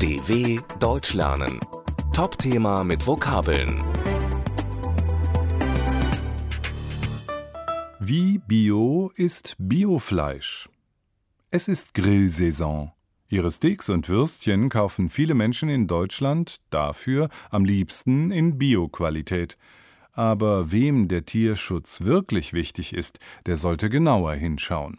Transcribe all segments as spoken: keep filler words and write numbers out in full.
D W Deutsch lernen. Top-Thema mit Vokabeln. Wie bio ist Biofleisch? Es ist Grillsaison. Ihre Steaks und Würstchen kaufen viele Menschen in Deutschland dafür am liebsten in Bio-Qualität. Aber wem der Tierschutz wirklich wichtig ist, der sollte genauer hinschauen.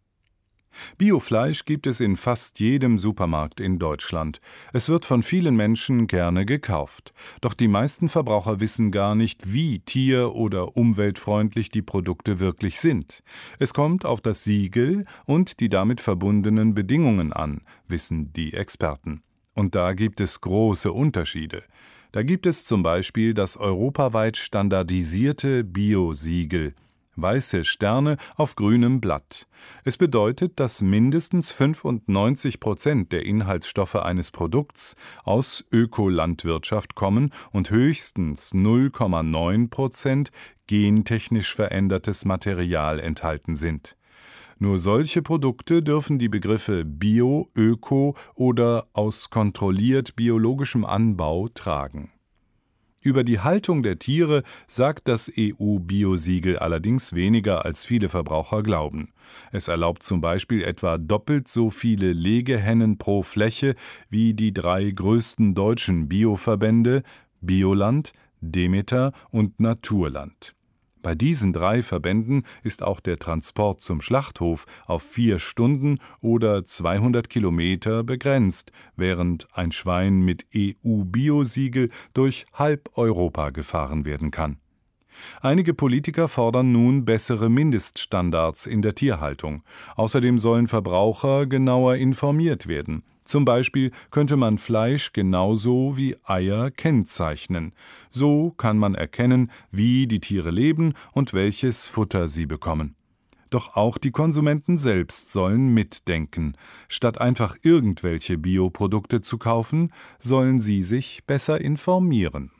Biofleisch gibt es in fast jedem Supermarkt in Deutschland. Es wird von vielen Menschen gerne gekauft. Doch die meisten Verbraucher wissen gar nicht, wie tier- oder umweltfreundlich die Produkte wirklich sind. Es kommt auf das Siegel und die damit verbundenen Bedingungen an, wissen die Experten. Und da gibt es große Unterschiede. Da gibt es zum Beispiel das europaweit standardisierte Bio-Siegel. Weiße Sterne auf grünem Blatt. Es bedeutet, dass mindestens fünfundneunzig Prozent der Inhaltsstoffe eines Produkts aus Ökolandwirtschaft kommen und höchstens null Komma neun Prozent gentechnisch verändertes Material enthalten sind. Nur solche Produkte dürfen die Begriffe Bio, Öko oder aus kontrolliert biologischem Anbau tragen. Über die Haltung der Tiere sagt das E U-Biosiegel allerdings weniger, als viele Verbraucher glauben. Es erlaubt zum Beispiel etwa doppelt so viele Legehennen pro Fläche wie die drei größten deutschen Bioverbände Bioland, Demeter und Naturland. Bei diesen drei Verbänden ist auch der Transport zum Schlachthof auf vier Stunden oder zweihundert Kilometer begrenzt, während ein Schwein mit E U-Biosiegel durch halb Europa gefahren werden kann. Einige Politiker fordern nun bessere Mindeststandards in der Tierhaltung. Außerdem sollen Verbraucher genauer informiert werden. Zum Beispiel könnte man Fleisch genauso wie Eier kennzeichnen. So kann man erkennen, wie die Tiere leben und welches Futter sie bekommen. Doch auch die Konsumenten selbst sollen mitdenken. Statt einfach irgendwelche Bioprodukte zu kaufen, sollen sie sich besser informieren.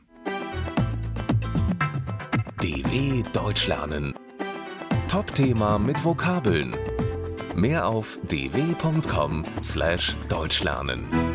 D W Deutsch lernen. Top-Thema mit Vokabeln. Mehr auf d w punkt com slash deutsch lernen.